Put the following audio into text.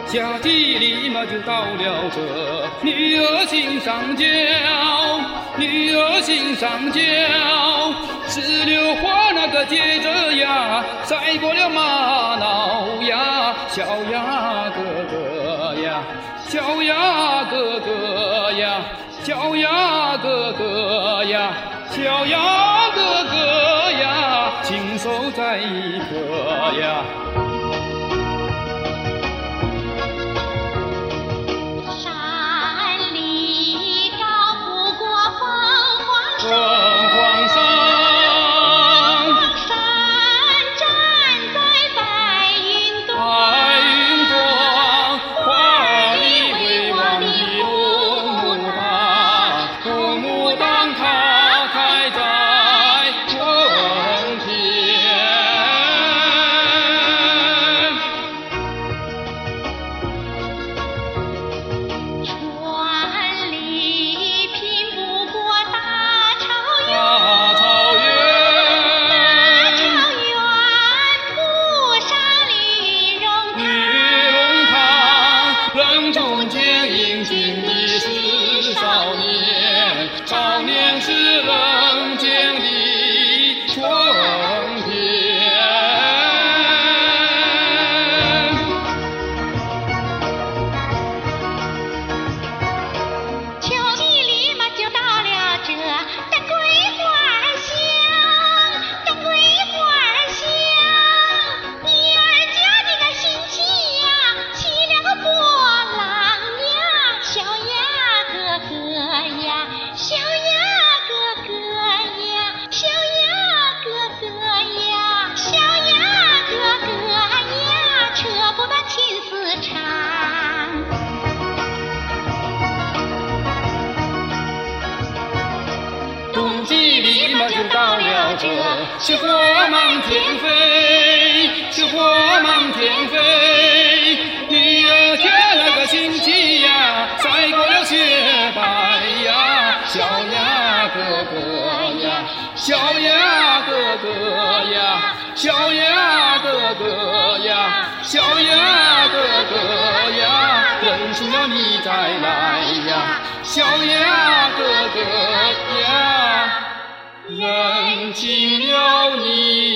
夏季里嘛就到了这，女儿心上交，女儿心上交。石榴花那个结着呀，赛过了玛瑙呀，小呀哥哥呀，小呀哥哥呀，小呀哥哥呀，小呀哥哥呀，亲手摘一颗呀。凤凰山， 山站在白云端， 白云端，华丽辉煌的红牡丹，红牡丹它开在春天。 川里拼不过大草原。 大草原， 不上绿绒绿绒毯，人中间英俊的是少年，少年是人间的春天。 秋季里嘛就到了这，这桂花香，这桂花香。你儿家的个新妻呀，起了个波浪呀，小呀哥哥呀，小呀哥哥呀，小呀哥哥呀，小呀哥哥呀，扯不断情丝长。 冬季里嘛就到了这，是火满天飞，是火满天飞。女儿家那个新妻呀，赛过了雪白呀，小呀哥哥呀，小呀哥哥呀，小呀哥哥呀，小呀哥哥呀，认清了你再来呀，小呀哥哥呀。认清了你。